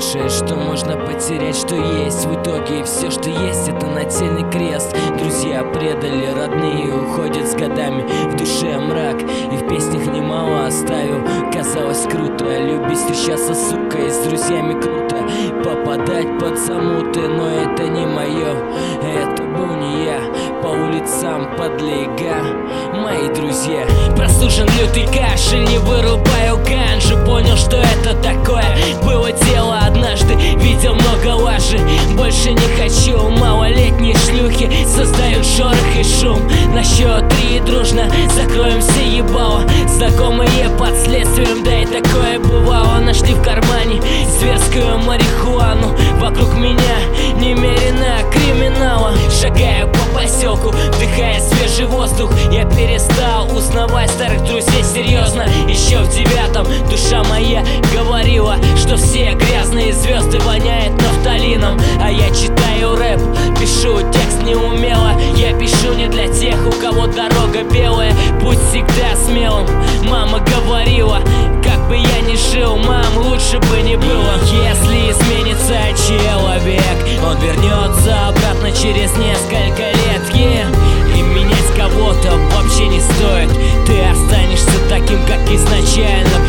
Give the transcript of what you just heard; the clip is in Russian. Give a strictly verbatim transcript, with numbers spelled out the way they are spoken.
меньшее, что можно потерять, что есть в итоге. И все, что есть, это нательный крест. Друзья предали, родные уходят с годами. В душе мрак, и в песнях немало оставил. Казалось круто любить встречаться, сука, и с друзьями круто попадать под замуты, но это не мое, это был не я. По улицам подлега мои друзья. Прослушан лютый кашель, не вырубаю ганжу. Понял, что это такое было дело однажды. Видел много лажи, больше не хочу. Малолетние шлюхи создают шорох и шум. На счет три дружно закроем все ебало. Знакомые под следствием, да и такое бывало. Нашли в кармане зверскую марихуану. Вокруг меня немерено криминала. Шагаю по поселку, вдыхая свежий воздух. Я перестал узнавать старых друзей серьезно. Еще в девятом душа моя говорила, что все грязные звезды воняют нафталином. А я читаю рэп, пишу текст неумело. Я пишу не для тех, у кого дорога белая. Будь всегда смелым, мама говорила. Как бы я ни жил, мам, лучше бы не было. Если изменится человек, он вернется обратно через несколько лет. Yeah. И менять кого-то вообще не стоит. Ты останешься таким, как изначально